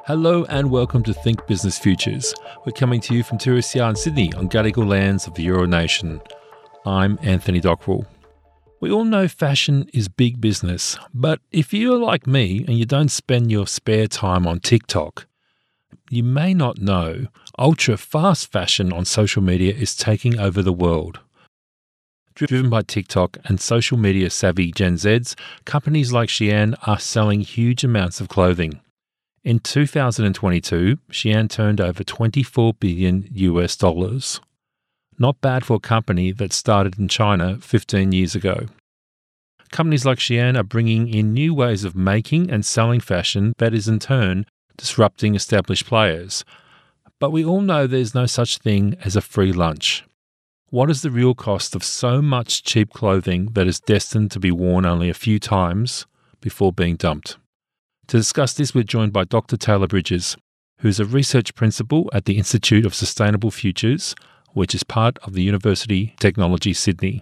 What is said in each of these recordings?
Hello and welcome to Think Business Futures. We're coming to you from Turisia in Sydney on Gadigal lands of the Euro Nation. I'm Anthony Dockrell. We all know fashion is big business, but if you're like me and you don't spend your spare time on TikTok, you may not know ultra-fast fashion on social media is taking over the world. Driven by TikTok and social media savvy Gen Zs, companies like Shein are selling huge amounts of clothing. In 2022, Shein turned over $24 billion US. Not bad for a company that started in China 15 years ago. Companies like Shein are bringing in new ways of making and selling fashion that is in turn disrupting established players. But we all know there's no such thing as a free lunch. What is the real cost of so much cheap clothing that is destined to be worn only a few times before being dumped? To discuss this, we're joined by Dr. Taylor Bridges, who's a research principal at the Institute of Sustainable Futures, which is part of the University of Technology, Sydney.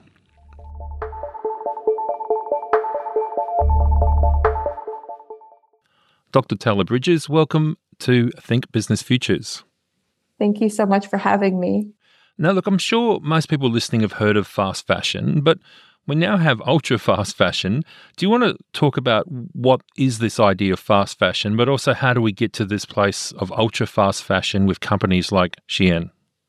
Dr. Taylor Bridges, welcome to Think Business Futures. Thank you so much for having me. Now, look, I'm sure most people listening have heard of fast fashion, but we now have ultra-fast fashion. Do you want to talk about what is this idea of fast fashion, but also how do we get to this place of ultra-fast fashion with companies like Shein?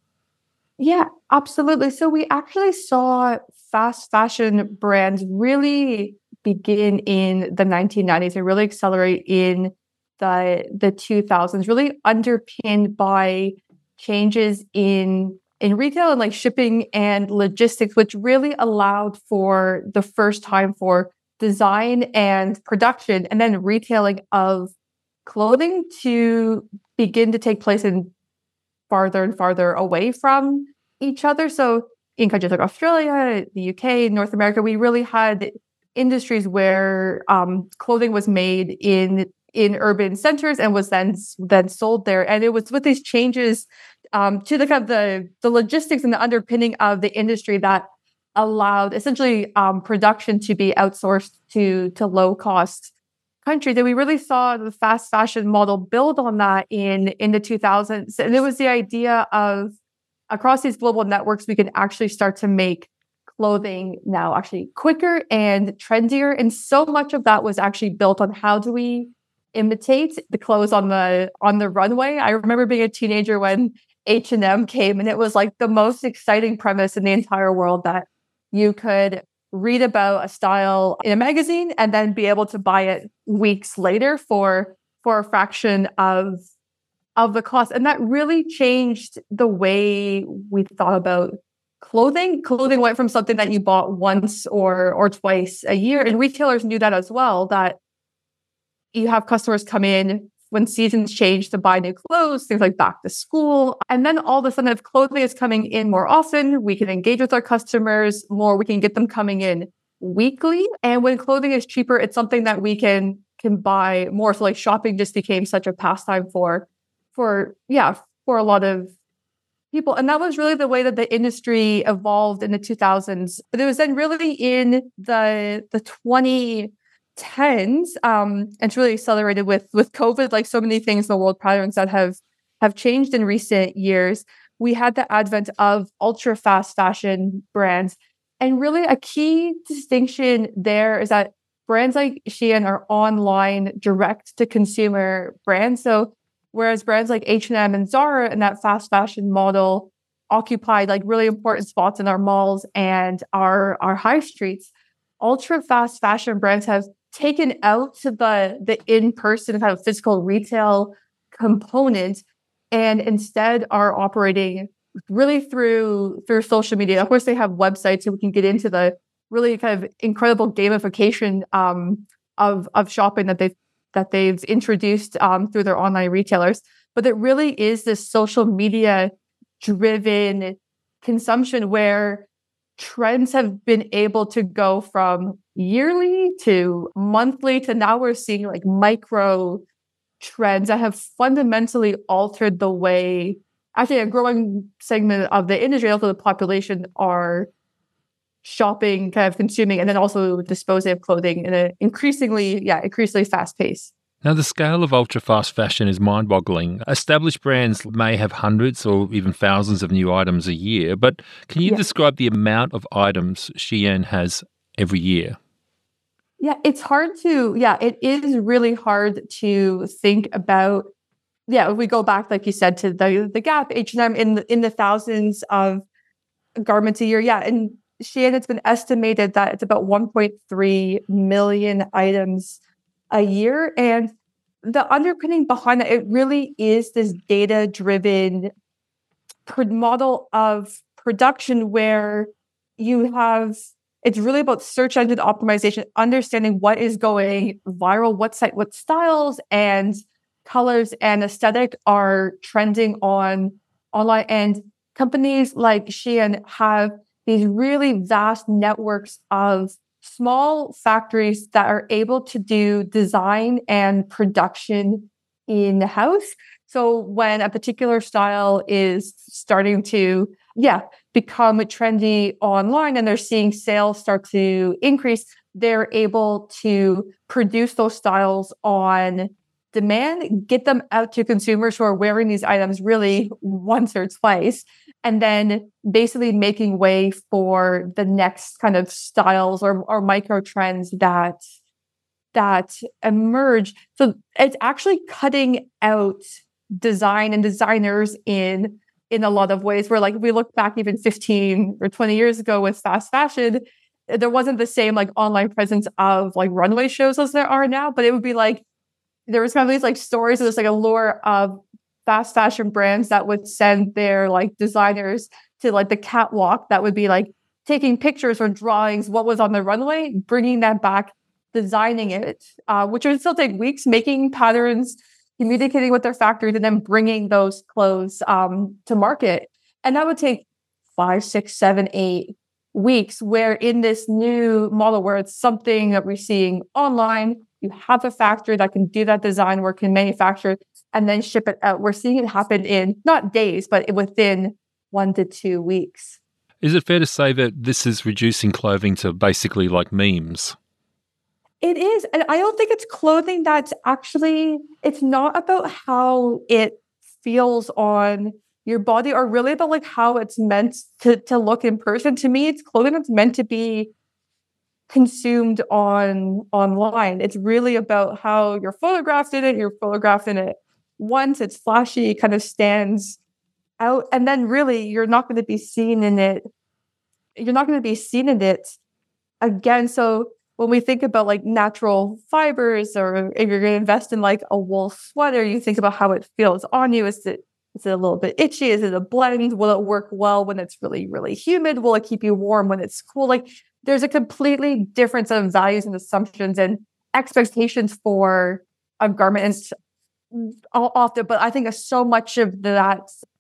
Yeah, absolutely. So we actually saw fast fashion brands really begin in the 1990s and really accelerate in the 2000s, really underpinned by changes in retail and like shipping and logistics, which really allowed for the first time for design and production and then retailing of clothing to begin to take place in farther and farther away from each other. So in countries like Australia, the UK, North America, we really had industries where clothing was made in urban centers and was then sold there. And it was with these changes to the kind of the logistics and the underpinning of the industry that allowed essentially production to be outsourced to low cost countries. And we really saw the fast fashion model build on that in the 2000s. And it was the idea of across these global networks, we can actually start to make clothing now actually quicker and trendier. And so much of that was actually built on how do we imitate the clothes on the runway. I remember being a teenager when H&M came, and it was like the most exciting premise in the entire world that you could read about a style in a magazine and then be able to buy it weeks later for a fraction of the cost. And that really changed the way we thought about clothing. Clothing went from something that you bought once or twice a year, and retailers knew that as well, that you have customers come in when seasons change to buy new clothes, things like back to school. And then all of a sudden, if clothing is coming in more often, we can engage with our customers more, we can get them coming in weekly. And when clothing is cheaper, it's something that we can buy more. So like shopping just became such a pastime for a lot of people. And that was really the way that the industry evolved in the 2000s. But it was then really in the 2010s, and it's really accelerated with COVID, like so many things in the world patterns that have changed in recent years. We had the advent of ultra fast fashion brands. And really a key distinction there is that brands like Shein are online direct to consumer brands. So whereas brands like H&M and Zara and that fast fashion model occupied like really important spots in our malls and our high streets, ultra fast fashion brands have taken out the in-person kind of physical retail component and instead are operating really through social media. Of course, they have websites, so we can get into the really kind of incredible gamification of shopping that they've introduced through their online retailers. But it really is this social media driven consumption where trends have been able to go from yearly to monthly to now we're seeing like micro trends that have fundamentally altered the way actually a growing segment of the industry, also the population, are shopping, kind of consuming, and then also disposing of clothing in an increasingly fast pace. Now, the scale of ultra-fast fashion is mind-boggling. Established brands may have hundreds or even thousands of new items a year, but can you Yeah. describe the amount of items Shein has every year? It is really hard to think about. Yeah, if we go back, like you said, to the Gap, H&M in the thousands of garments a year. Yeah, and Shein, it's been estimated that it's about 1.3 million items a year. And the underpinning behind it really is this data-driven model of production where you have it's really about search engine optimization, understanding what is going viral, what styles and colors and aesthetic are trending on online. And companies like Shein have these really vast networks of small factories that are able to do design and production in house. So when a particular style is starting to, become trendy online and they're seeing sales start to increase, they're able to produce those styles on demand, get them out to consumers who are wearing these items really once or twice, and then basically making way for the next kind of styles or micro trends that emerge. So it's actually cutting out design and designers in a lot of ways, where like we look back even 15 or 20 years ago with fast fashion, there wasn't the same like online presence of like runway shows as there are now, but it would be like there was kind of these like stories, there's like a lure of fast fashion brands that would send their like designers to like the catwalk that would be like taking pictures or drawings what was on the runway, bringing that back, designing it, which would still take weeks, making patterns, communicating with their factories, and then bringing those clothes to market. And that would take 5, 6, 7, 8 weeks, where in this new model where it's something that we're seeing online, you have a factory that can do that design work, can manufacture it, and then ship it out. We're seeing it happen in not days, but within 1 to 2 weeks. Is it fair to say that this is reducing clothing to basically like memes? It is. And I don't think it's clothing that's actually, it's not about how it feels on your body or really about like how it's meant to look in person. To me, it's clothing that's meant to be consumed online. It's really about how you're photographed in it. You're photographed in it once, it's flashy, it kind of stands out. And then really you're not going to be seen in it. You're not going to be seen in it again. So when we think about like natural fibers, or if you're going to invest in like a wool sweater, you think about how it feels on you. Is it a little bit itchy? Is it a blend? Will it work well when it's really, really humid? Will it keep you warm when it's cool? Like there's a completely different set of values and assumptions and expectations for a garment often. But I think so much of that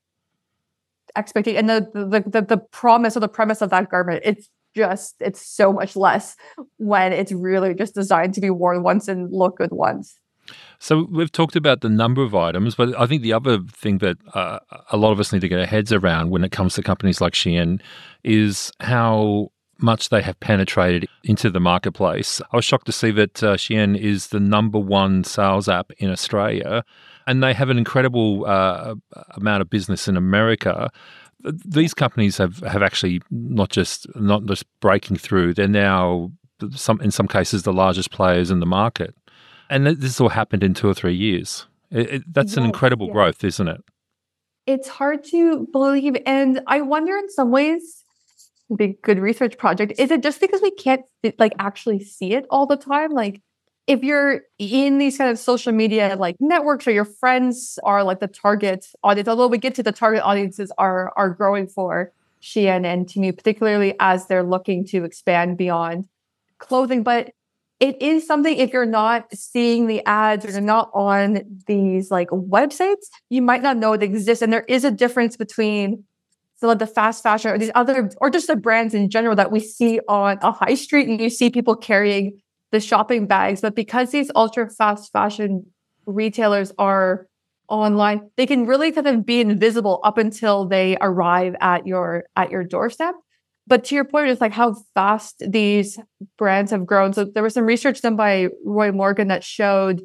expectation and the promise or the premise of that garment, it's so much less when it's really just designed to be worn once and look good once. So we've talked about the number of items, but I think the other thing that a lot of us need to get our heads around when it comes to companies like Shein is how much they have penetrated into the marketplace. I was shocked to see that Shein is the number one sales app in Australia, and they have an incredible amount of business in America. These companies have actually not just breaking through; they're now in some cases the largest players in the market. And this all happened in 2 or 3 years. That's an incredible growth, isn't it? It's hard to believe. And I wonder in some ways, big good research project, is it just because we can't like actually see it all the time? Like if you're in these kind of social media like networks or your friends are like the target audience, although we get to the target audiences are growing for Shein and Temu, particularly as they're looking to expand beyond clothing. But it is something, if you're not seeing the ads or you're not on these like websites, you might not know it exists. And there is a difference between some of the fast fashion or these other, or just the brands in general that we see on a high street and you see people carrying the shopping bags. But because these ultra fast fashion retailers are online, they can really kind of be invisible up until they arrive at your doorstep. But to your point, it's like how fast these brands have grown. So there was some research done by Roy Morgan that showed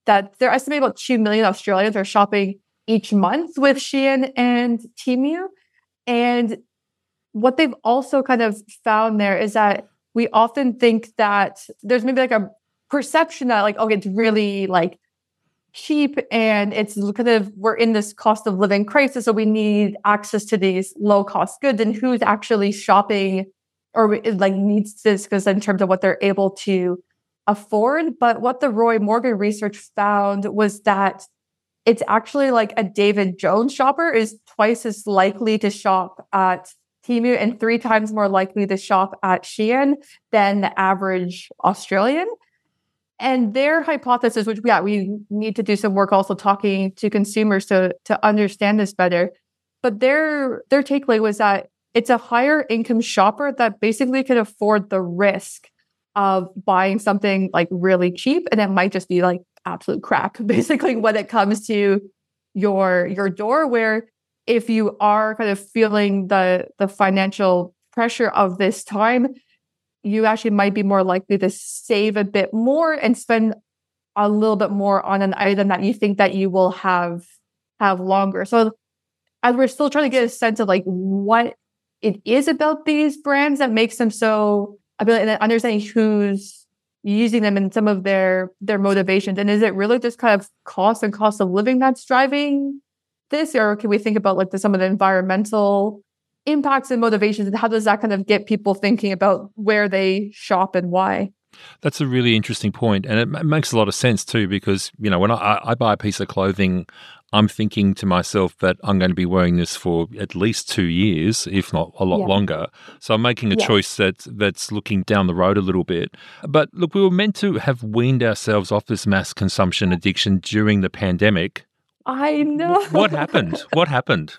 that they're estimating about 2 million Australians are shopping each month with Shein and Temu. And what they've also kind of found there is that we often think that there's maybe like a perception that like, okay, it's really like cheap and it's kind of, we're in this cost of living crisis, so we need access to these low cost goods, and who's actually shopping or like needs this because in terms of what they're able to afford. But what the Roy Morgan research found was that it's actually like a David Jones shopper is twice as likely to shop at Temu and 3 times more likely to shop at Shein than the average Australian. And their hypothesis, which we need to do some work also talking to consumers to understand this better. But their takeaway was that it's a higher income shopper that basically can afford the risk of buying something like really cheap, and it might just be like absolute crap, basically, when it comes to your door, where if you are kind of feeling the financial pressure of this time, you actually might be more likely to save a bit more and spend a little bit more on an item that you think that you will have longer. So as we're still trying to get a sense of like what it is about these brands that makes them so appealing, and understanding who's using them and some of their motivations. And is it really just kind of cost of living that's driving this? Or can we think about like some of the environmental impacts and motivations, and how does that kind of get people thinking about where they shop and why? That's a really interesting point. And it makes a lot of sense too, because, when I buy a piece of clothing, I'm thinking to myself that I'm going to be wearing this for at least 2 years, if not a lot longer. So I'm making a choice that's looking down the road a little bit. But look, we were meant to have weaned ourselves off this mass consumption addiction during the pandemic. I know. What happened? What happened?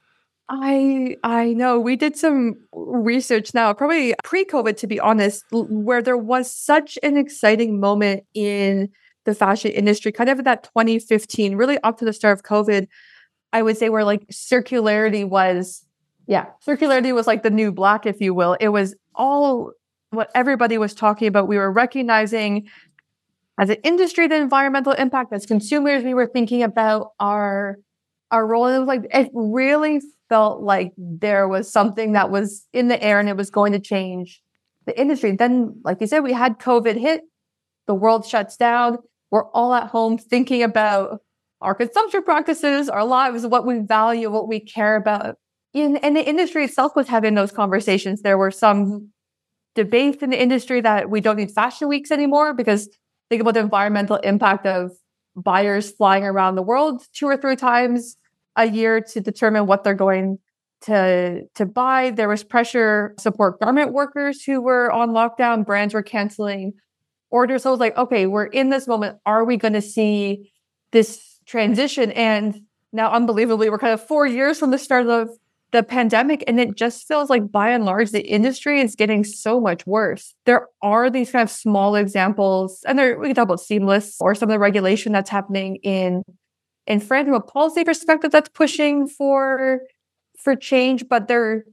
I know. We did some research now, probably pre-COVID, to be honest, where there was such an exciting moment in the fashion industry, kind of in that 2015, really up to the start of COVID, I would say, where like circularity was like the new black, if you will. It was all what everybody was talking about. We were recognizing as an industry the environmental impact. As consumers, we were thinking about our role. And it was like, it really felt like there was something that was in the air and it was going to change the industry. Then, like you said, we had COVID hit, the world shuts down. We're all at home thinking about our consumption practices, our lives, what we value, what we care about. And the industry itself was having those conversations. There were some debates in the industry that we don't need fashion weeks anymore, because think about the environmental impact of buyers flying around the world 2 or 3 times a year to determine what they're going to buy. There was pressure to support garment workers who were on lockdown. Brands were canceling orders. So I was like, okay, we're in this moment. Are we going to see this transition? And now, unbelievably, we're kind of 4 years from the start of the pandemic, and it just feels like, by and large, the industry is getting so much worse. There are these kind of small examples, and we can talk about Seamless or some of the regulation that's happening in France from a policy perspective that's pushing for change. But there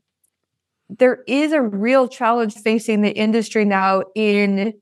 is a real challenge facing the industry now in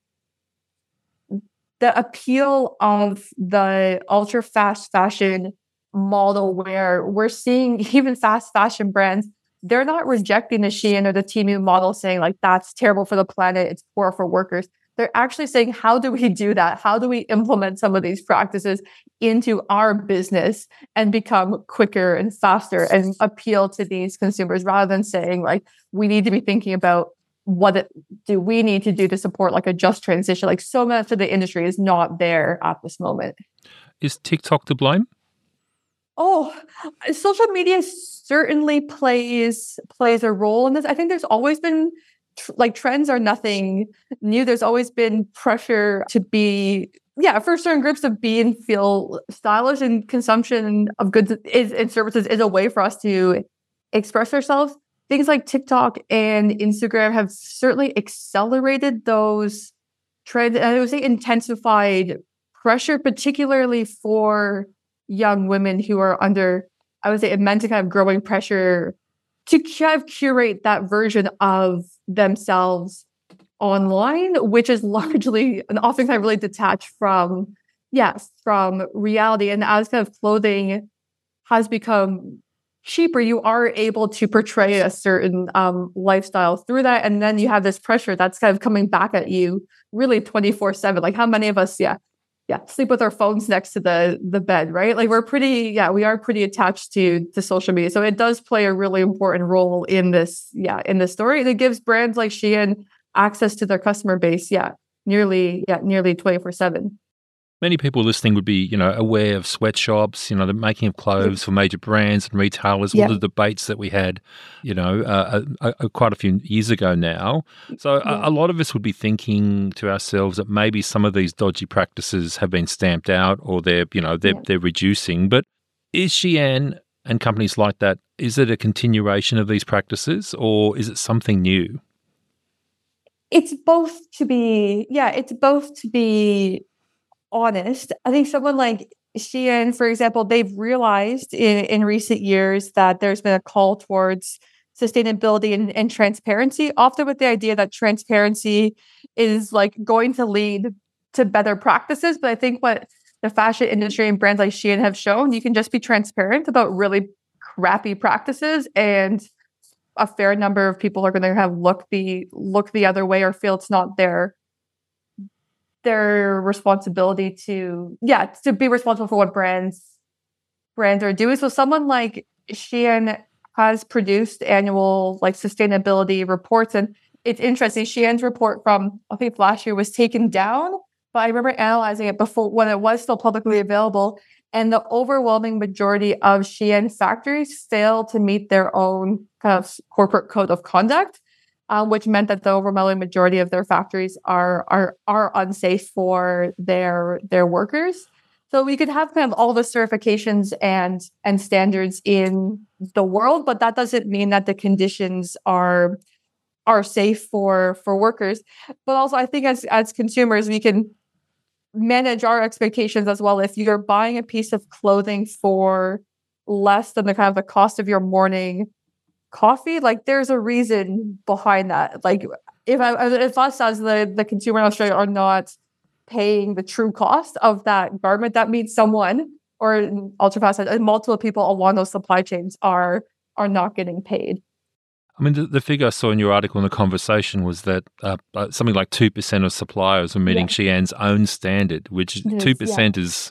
the appeal of the ultra fast fashion model, where we're seeing even fast fashion brands, they're not rejecting the Shein or the Temu model, saying like, that's terrible for the planet, it's poor for workers. They're actually saying, how do we do that? How do we implement some of these practices into our business and become quicker and faster and appeal to these consumers, rather than saying like, we need to be thinking about do we need to do to support like a just transition? Like, so much of the industry is not there at this moment. Is TikTok to blame? Oh, social media certainly plays a role in this. I think there's always been trends are nothing new. There's always been pressure to be, for certain groups to be and feel stylish, and consumption of goods and services is a way for us to express ourselves. Things like TikTok and Instagram have certainly accelerated those trends, and I would say intensified pressure, particularly for young women who are under, I would say, immense kind of growing pressure to kind of curate that version of themselves online, which is largely and often kind of really detached from yes, from reality. And as kind of clothing has become cheaper, you are able to portray a certain lifestyle through that. And then you have this pressure that's kind of coming back at you really 24/7. Like how many of us, sleep with our phones next to the bed, right? Like we are pretty attached to social media. So it does play a really important role in this story. And it gives brands like Shein access to their customer base, nearly 24/7. Many people listening would be, aware of sweatshops, the making of clothes for major brands and retailers, all Yeah. the debates that we had, quite a few years ago now. So Yeah. a lot of us would be thinking to ourselves that maybe some of these dodgy practices have been stamped out or they're reducing. But is Shein and companies like that, is it a continuation of these practices or is it something new? It's both to be honest. I think someone like Shein, for example, they've realized in recent years that there's been a call towards sustainability and transparency, often with the idea that transparency is like going to lead to better practices. But I think what the fashion industry and brands like Shein have shown, you can just be transparent about really crappy practices, and a fair number of people are going to have look the other way or feel it's not their responsibility to be responsible for what brands are doing. So someone like Shein has produced annual like sustainability reports, and it's interesting. Shein's report from I think last year was taken down, but I remember analyzing it before when it was still publicly available, and the overwhelming majority of Shein factories failed to meet their own kind of corporate code of conduct, which meant that the overwhelming majority of their factories are unsafe for their workers. So we could have kind of all the certifications and standards in the world, but that doesn't mean that the conditions are safe for workers. But also, I think as consumers, we can manage our expectations as well. If you're buying a piece of clothing for less than the kind of the cost of your morning coffee, like there's a reason behind that. Like if us as the consumer in Australia are not paying the true cost of that garment, that means someone or ultra fast multiple people along those supply chains are not getting paid. I mean, the figure I saw in your article in the conversation was that something like 2% of suppliers are meeting Yeah, Shein's own standard, which it is. Yeah, 2% is,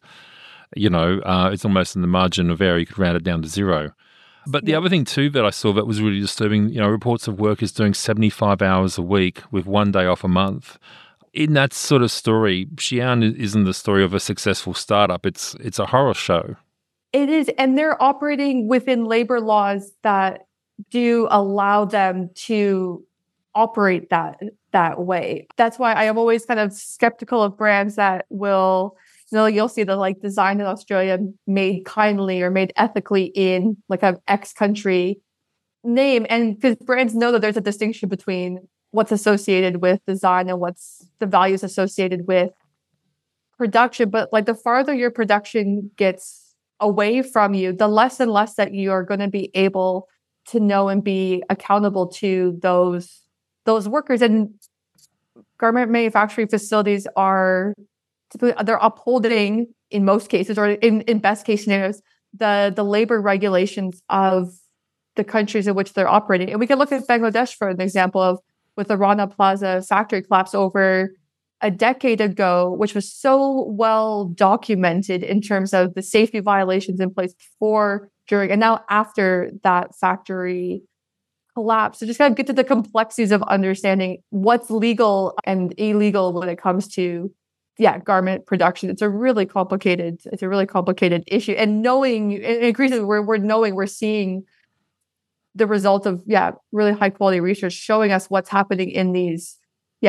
it's almost in the margin of error. You could round it down to zero. But the yeah. other thing too that I saw that was really disturbing, reports of workers doing 75 hours a week with one day off a month. In that sort of story, Shein isn't the story of a successful startup. It's a horror show. It is, and they're operating within labor laws that do allow them to operate that way. That's why I am always kind of skeptical of brands that will, you'll see the like designed in Australia, made kindly or made ethically in like an X country name. And because brands know that there's a distinction between what's associated with design and what's the values associated with production. But like the farther your production gets away from you, the less and less that you are going to be able to know and be accountable to those workers. And garment manufacturing facilities are typically they're upholding in most cases, or in best case scenarios, the labor regulations of the countries in which they're operating. And we can look at Bangladesh for an example of with the Rana Plaza factory collapse over a decade ago, which was so well documented in terms of the safety violations in place before, during, and now after that factory collapse. So just kind of get to the complexities of understanding what's legal and illegal when it comes to garment production. It's a really complicated issue. And knowing increasingly we're seeing the result of really high quality research showing us what's happening in these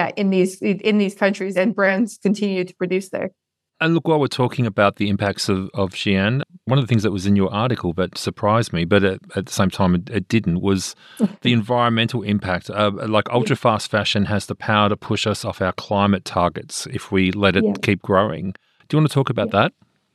countries, and brands continue to produce there. And look, while we're talking about the impacts of Shein, one of the things that was in your article that surprised me, but at the same time it didn't, was the environmental impact. Like ultra fast fashion has the power to push us off our climate targets if we let it Yeah. keep growing. Do you want to talk about that?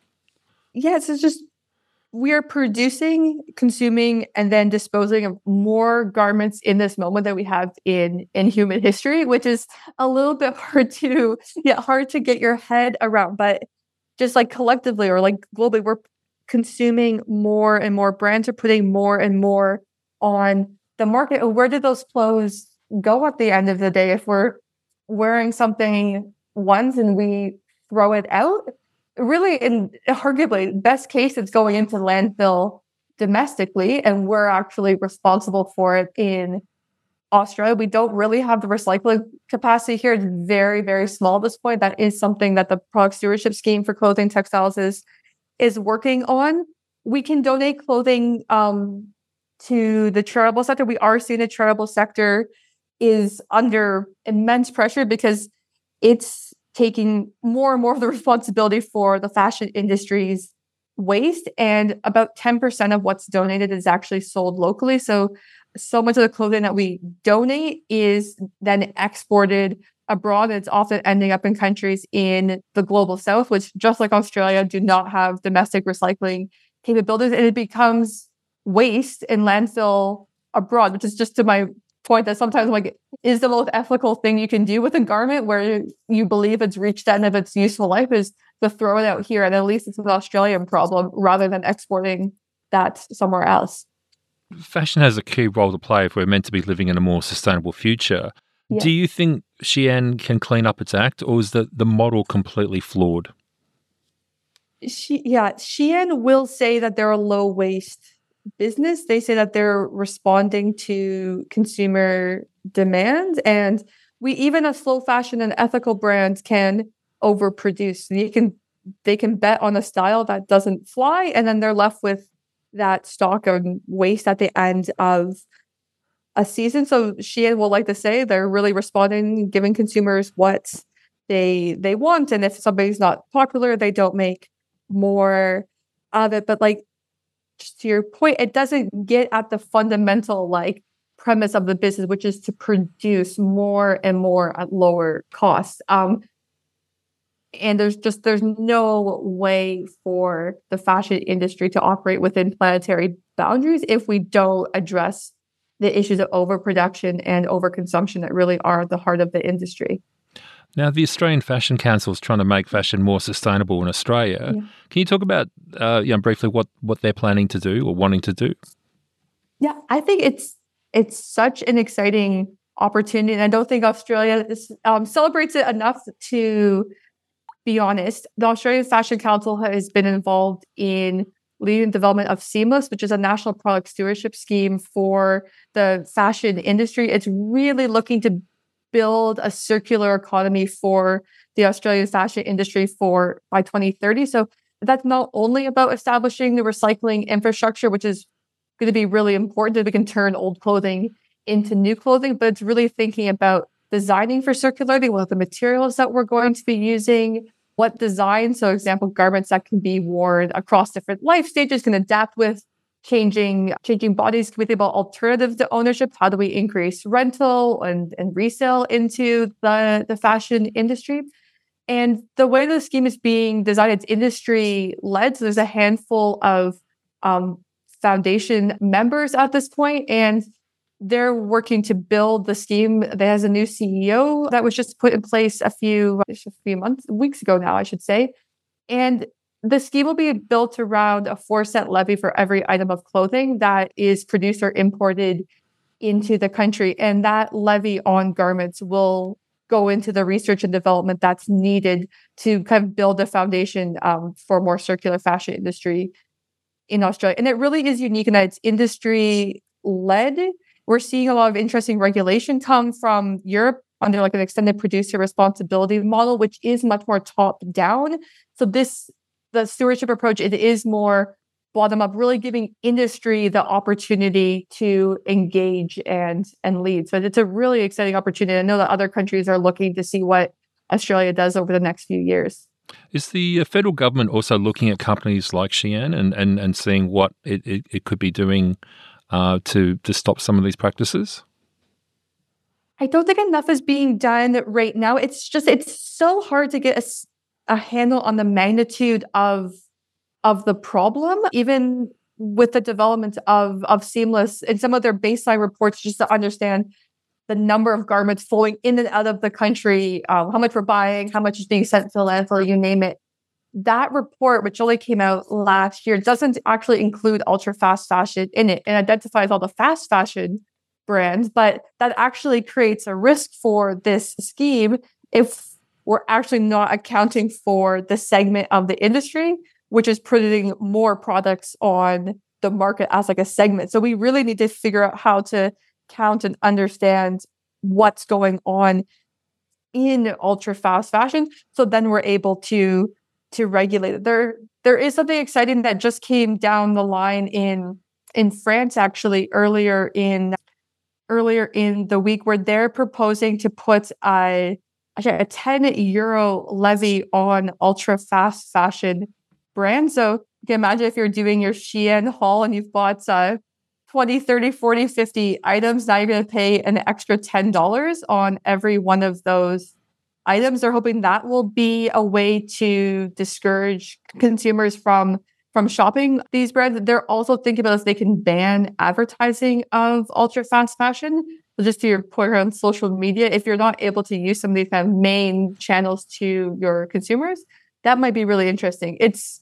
Yes, it's just we are producing, consuming, and then disposing of more garments in this moment than we have in human history, which is a little bit hard to get your head around. But just like collectively or like globally, we're consuming more and more. Brands are putting more and more on the market. And where do those clothes go at the end of the day? If we're wearing something once and we throw it out, really, in arguably best case, it's going into landfill domestically, and we're actually responsible for it in Australia. We don't really have the recycling capacity here. It's very, very small at this point. That is something that the product stewardship scheme for clothing textiles is working on. We can donate clothing to the charitable sector. We are seeing the charitable sector is under immense pressure because it's taking more and more of the responsibility for the fashion industry's waste. And about 10% of what's donated is actually sold locally. So much of the clothing that we donate is then exported abroad. It's often ending up in countries in the global south, which, just like Australia, do not have domestic recycling capabilities. And it becomes waste in landfill abroad, which is just to my point that sometimes like is the most ethical thing you can do with a garment where you believe it's reached the end of its useful life is to throw it out here. And at least it's an Australian problem rather than exporting that somewhere else. Fashion has a key role to play if we're meant to be living in a more sustainable future. Yeah. Do you think Shein can clean up its act, or is the model completely flawed? Shein will say that they're a low waste business. They say that they're responding to consumer demand, and we, even as slow fashion and ethical brands, can overproduce. They can bet on a style that doesn't fly, and then they're left with that stock and waste at the end of a season. So Shein will like to say they're really responding, giving consumers what they want. And if somebody's not popular, they don't make more of it. But like, just to your point, it doesn't get at the fundamental like premise of the business, which is to produce more and more at lower costs. And there's no way for the fashion industry to operate within planetary boundaries if we don't address the issues of overproduction and overconsumption that really are at the heart of the industry. Now, the Australian Fashion Council is trying to make fashion more sustainable in Australia. Yeah. Can you talk about, briefly what they're planning to do or wanting to do? Yeah, I think it's such an exciting opportunity, and I don't think Australia celebrates it enough. To be honest, the Australian Fashion Council has been involved in leading the development of Seamless, which is a national product stewardship scheme for the fashion industry. It's really looking to build a circular economy for the Australian fashion industry by 2030. So that's not only about establishing the recycling infrastructure, which is going to be really important that we can turn old clothing into new clothing, but it's really thinking about designing for circularity, what the materials that we're going to be using, what design, so example, garments that can be worn across different life stages, can adapt with changing bodies. Can we think about alternatives to ownership? How do we increase rental and resale into the fashion industry? And the way the scheme is being designed, it's industry-led. So there's a handful of foundation members at this point, and they're working to build the scheme. There has a new CEO that was just put in place a few weeks ago now, I should say. And the scheme will be built around a 4-cent levy for every item of clothing that is produced or imported into the country. And that levy on garments will go into the research and development that's needed to kind of build a foundation for a more circular fashion industry in Australia. And it really is unique in that it's industry-led. We're seeing a lot of interesting regulation come from Europe under like an extended producer responsibility model, which is much more top-down. So the stewardship approach, it is more bottom-up, really giving industry the opportunity to engage and lead. So it's a really exciting opportunity. I know that other countries are looking to see what Australia does over the next few years. Is the federal government also looking at companies like Shein and seeing what it could be doing to stop some of these practices? I don't think enough is being done right now. It's so hard to get a handle on the magnitude of the problem, even with the development of Seamless and some of their baseline reports, just to understand the number of garments flowing in and out of the country, how much we're buying, how much is being sent to the landfill, you name it. that report, which only came out last year, doesn't actually include ultra fast fashion in it and identifies all the fast fashion brands, but that actually creates a risk for this scheme if we're actually not accounting for the segment of the industry, which is putting more products on the market as like a segment. So we really need to figure out how to count and understand what's going on in ultra fast fashion. So then we're able to regulate it. There is something exciting that just came down the line in France, actually, earlier in the week, where they're proposing to put a €10 levy on ultra fast fashion brands. So you can imagine if you're doing your Shein haul and you've bought 20, 30, 40, 50 items, now you're going to pay an extra $10 on every one of those items. They're hoping that will be a way to discourage consumers from shopping these brands. They're also thinking about if they can ban advertising of ultra fast fashion. So just to your point around social media, if you're not able to use some of these kind of main channels to your consumers, that might be really interesting.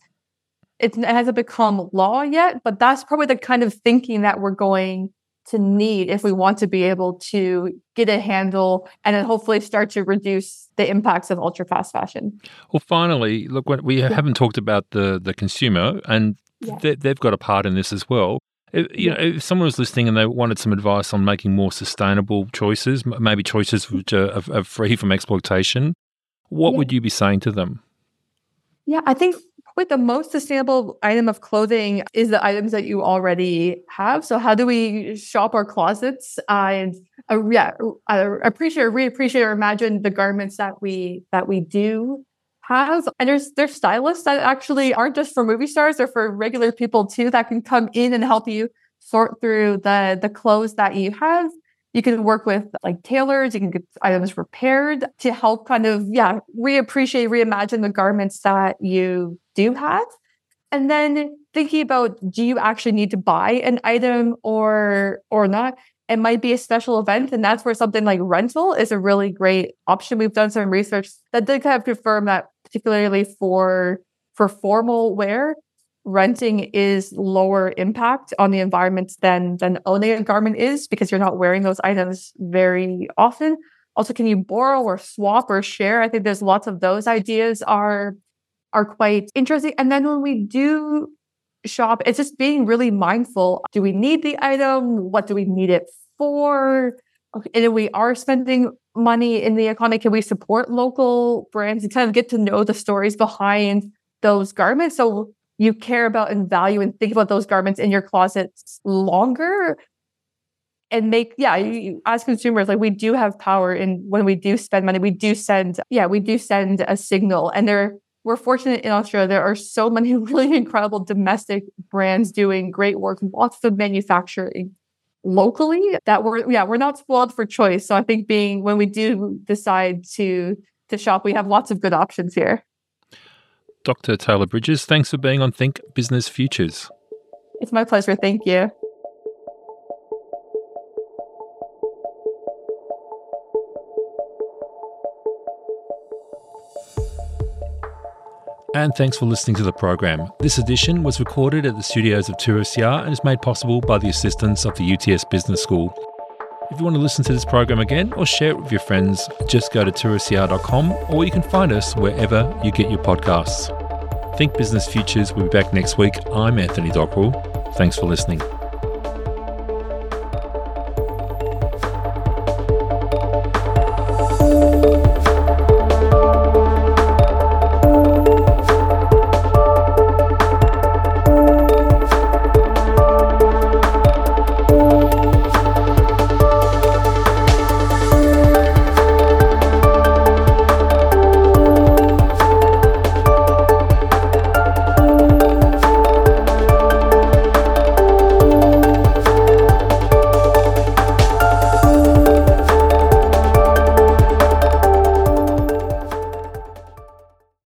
It hasn't become law yet, but that's probably the kind of thinking that we're going to need if we want to be able to get a handle and then hopefully start to reduce the impacts of ultra fast fashion. Well, finally, look, we haven't talked about the consumer, and they've got a part in this as well. If someone was listening and they wanted some advice on making more sustainable choices, maybe choices which are free from exploitation, what would you be saying to them? Yeah, I think the most sustainable item of clothing is the items that you already have. So how do we shop our closets and appreciate or imagine the garments that we do have? And there's stylists that actually aren't just for movie stars, they're for regular people too, that can come in and help you sort through the clothes that you have. You can work with like tailors, you can get items repaired to help kind of, reimagine the garments that you do have. And then thinking about, do you actually need to buy an item or not? It might be a special event, and that's where something like rental is a really great option. We've done some research that did kind of confirm that, particularly for formal wear, renting is lower impact on the environment than owning a garment is, because you're not wearing those items very often. Also, can you borrow or swap or share? I think there's lots of those ideas are quite interesting. And then when we do shop, it's just being really mindful. Do we need the item? What do we need it for? And if we are spending money in the economy, can we support local brands and kind of get to know the stories behind those garments? So you care about and value and think about those garments in your closets longer, and you, as consumers, like, we do have power. And when we do spend money, we do send a signal. And we're fortunate in Australia, there are so many really incredible domestic brands doing great work, lots of manufacturing locally, that we're not spoiled for choice. So I think when we do decide to shop, we have lots of good options here. Dr. Taylor Bridges, thanks for being on Think Business Futures. It's my pleasure. Thank you. And thanks for listening to the program. This edition was recorded at the studios of 2SER and is made possible by the assistance of the UTS Business School. If you want to listen to this program again or share it with your friends, just go to 2SER.com, or you can find us wherever you get your podcasts. Think Business Futures will be back next week. I'm Anthony Dockrell. Thanks for listening.